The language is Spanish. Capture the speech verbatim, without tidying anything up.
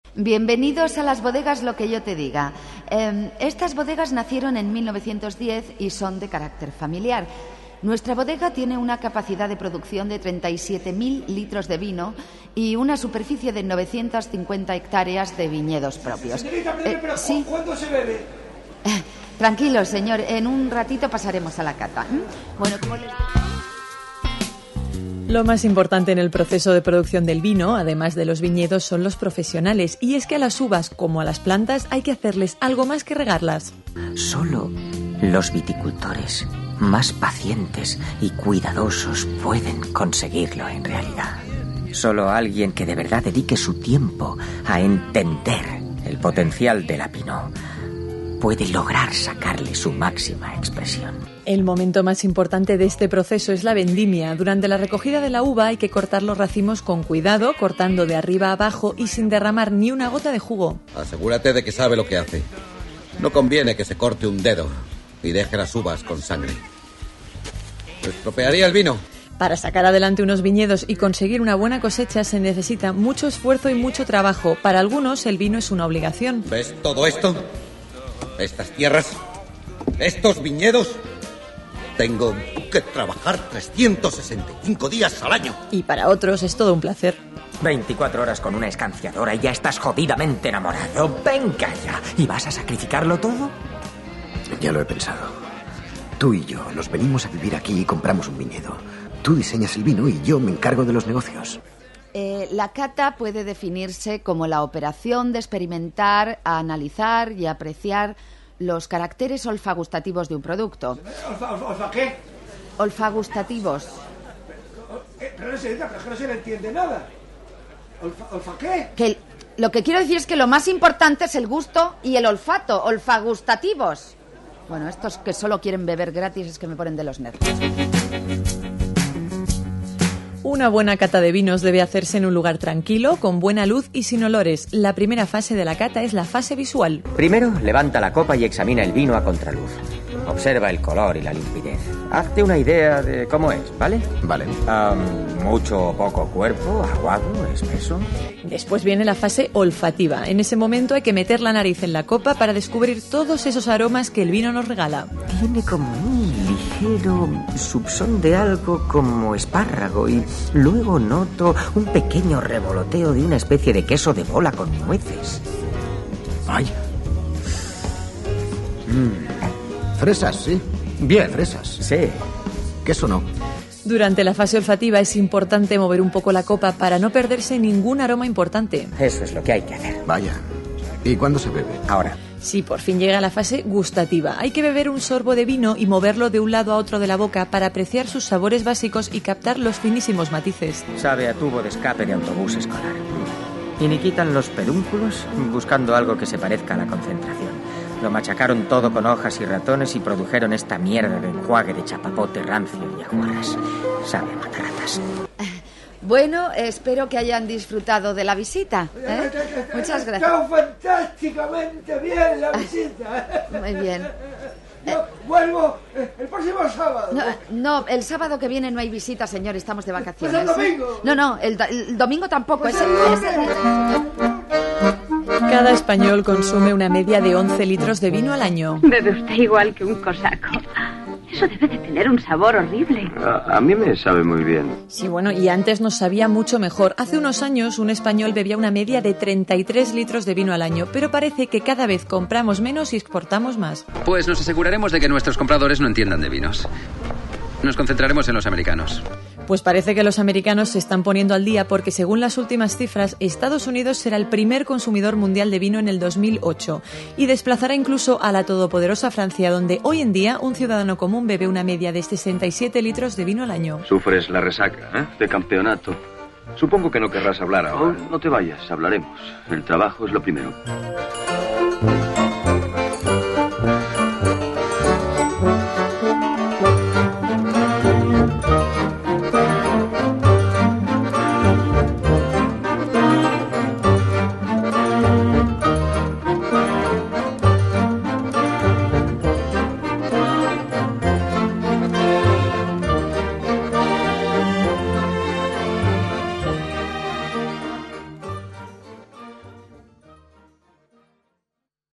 Bienvenidos a las bodegas Lo que yo te diga. Eh, estas bodegas nacieron en mil novecientos diez y son de carácter familiar. Nuestra bodega tiene una capacidad de producción de treinta y siete mil litros de vino y una superficie de novecientas cincuenta hectáreas de viñedos propios. Señorita, pero, eh, pero ¿sí? ¿cuándo se bebe? Eh, tranquilo, señor. En un ratito pasaremos a la cata. ¿Mm? Bueno, como les... Lo más importante en el proceso de producción del vino, además de los viñedos, son los profesionales. Y es que a las uvas, como a las plantas, hay que hacerles algo más que regarlas. Solo los viticultores más pacientes y cuidadosos pueden conseguirlo en realidad. Solo alguien que de verdad dedique su tiempo a entender el potencial de la Pinot puede lograr sacarle su máxima expresión. El momento más importante de este proceso es la vendimia. Durante la recogida de la uva hay que cortar los racimos con cuidado, cortando de arriba a abajo y sin derramar ni una gota de jugo. Asegúrate de que sabe lo que hace. No conviene que se corte un dedo y deje las uvas con sangre. Estropearía el vino. Para sacar adelante unos viñedos y conseguir una buena cosecha se necesita mucho esfuerzo y mucho trabajo. Para algunos el vino es una obligación. ¿Ves todo esto? Estas tierras, estos viñedos. Tengo que trabajar trescientos sesenta y cinco días al año. Y para otros es todo un placer. veinticuatro horas con una escanciadora y ya estás jodidamente enamorado. Venga ya. ¿Y vas a sacrificarlo todo? Ya lo he pensado. Tú y yo nos venimos a vivir aquí y compramos un viñedo. Tú diseñas el vino y yo me encargo de los negocios. Eh, la cata puede definirse como la operación de experimentar, analizar y apreciar los caracteres olfagustativos de un producto. ¿Olfa, olfa, olfa qué? Olfagustativos. Eh, Pero, señorita, pero es que no se le entiende nada. ¿Olfa, olfa qué? Que lo que quiero decir es que lo más importante es el gusto y el olfato, olfagustativos. Bueno, estos que solo quieren beber gratis es que me ponen de los nervios. Una buena cata de vinos debe hacerse en un lugar tranquilo, con buena luz y sin olores. La primera fase de la cata es la fase visual. Primero, levanta la copa y examina el vino a contraluz. Observa el color y la limpidez. Hazte una idea de cómo es, ¿vale? Vale. Um, mucho o poco cuerpo, aguado, espeso. Después viene la fase olfativa. En ese momento hay que meter la nariz en la copa para descubrir todos esos aromas que el vino nos regala. Tiene como un ligero subson de algo como espárrago y luego noto un pequeño revoloteo de una especie de queso de bola con nueces. Vaya. Mm. Fresas, sí. Bien, fresas. Sí. Queso no. Durante la fase olfativa es importante mover un poco la copa para no perderse ningún aroma importante. Eso es lo que hay que hacer. Vaya. ¿Y cuándo se bebe? Ahora. Sí, por fin llega la fase gustativa. Hay que beber un sorbo de vino y moverlo de un lado a otro de la boca para apreciar sus sabores básicos y captar los finísimos matices. Sabe a tubo de escape de autobús escolar. Y ni quitan los pedúnculos buscando algo que se parezca a la concentración. Lo machacaron todo con hojas y ratones y produjeron esta mierda de enjuague de chapapote rancio y aguarras. Sabe a mataratas. Bueno, espero que hayan disfrutado de la visita. ¿eh? Muchas gracias. Está fantásticamente bien la visita. Muy bien. Yo vuelvo el próximo sábado. No, no, el sábado que viene no hay visita, señor, estamos de vacaciones. Pues el domingo. No, no, el, el domingo tampoco. Pues es el, el es el- Cada español consume una media de once litros de vino al año. Bebe usted igual que un cosaco. Eso debe de tener un sabor horrible. A, a mí me sabe muy bien. Sí, bueno, y antes nos sabía mucho mejor. Hace unos años un español bebía una media de treinta y tres litros de vino al año, pero parece que cada vez compramos menos y exportamos más. Pues nos aseguraremos de que nuestros compradores no entiendan de vinos. Nos concentraremos en los americanos. Pues parece que los americanos se están poniendo al día porque, según las últimas cifras, Estados Unidos será el primer consumidor mundial de vino en el dos mil ocho y desplazará incluso a la todopoderosa Francia, donde hoy en día un ciudadano común bebe una media de sesenta y siete litros de vino al año. Sufres la resaca, ¿eh? De campeonato. Supongo que no querrás hablar ahora. No, no te vayas, hablaremos. El trabajo es lo primero.